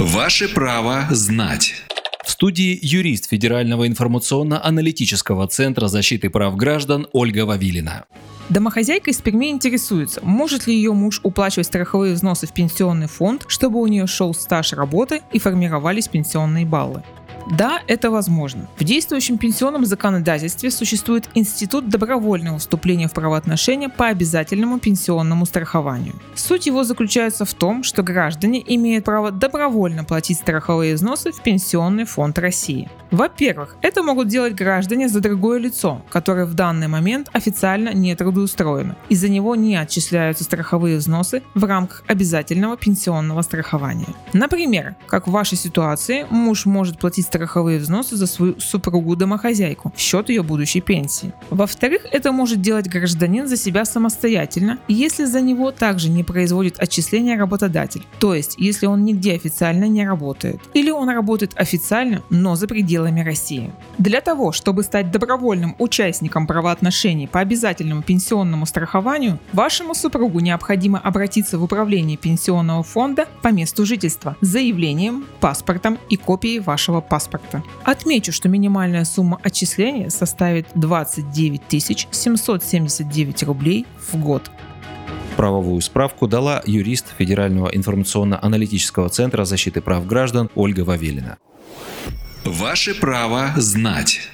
Ваше право знать. В студии юрист Федерального информационно-аналитического центра защиты прав граждан Ольга Вавилина. Домохозяйка из Перми интересуется, может ли ее муж уплачивать страховые взносы в пенсионный фонд, чтобы у нее шел стаж работы и формировались пенсионные баллы. Да, это возможно. В действующем пенсионном законодательстве существует институт добровольного вступления в правоотношения по обязательному пенсионному страхованию. Суть его заключается в том, что граждане имеют право добровольно платить страховые взносы в Пенсионный фонд России. Во-первых, это могут делать граждане за другое лицо, которое в данный момент официально не трудоустроено, и за него не отчисляются страховые взносы в рамках обязательного пенсионного страхования. Например, как в вашей ситуации, муж может платить страховые взносы за свою супругу-домохозяйку в счет ее будущей пенсии. Во-вторых, это может делать гражданин за себя самостоятельно, если за него также не производит отчисления работодатель, то есть если он нигде официально не работает, или он работает официально, но за пределами России. Для того, чтобы стать добровольным участником правоотношений по обязательному пенсионному страхованию, вашему супругу необходимо обратиться в управление пенсионного фонда по месту жительства с заявлением, паспортом и копией вашего паспорта. Отмечу, что минимальная сумма отчисления составит 29 779 рублей в год. Правовую справку дала юрист Федерального информационно-аналитического центра защиты прав граждан Ольга Вавилина. Ваше право знать.